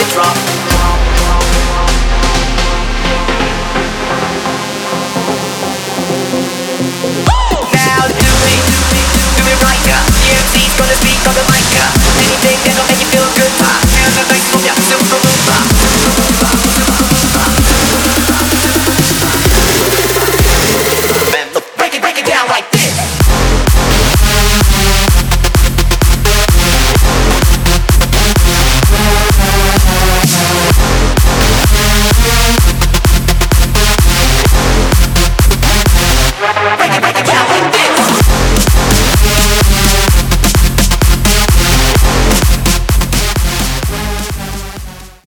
the drop. Now do it right, yeah. The MC's gonna speak on the mic, yeah. Anything that'll make you feel good, feel the bass from ya, super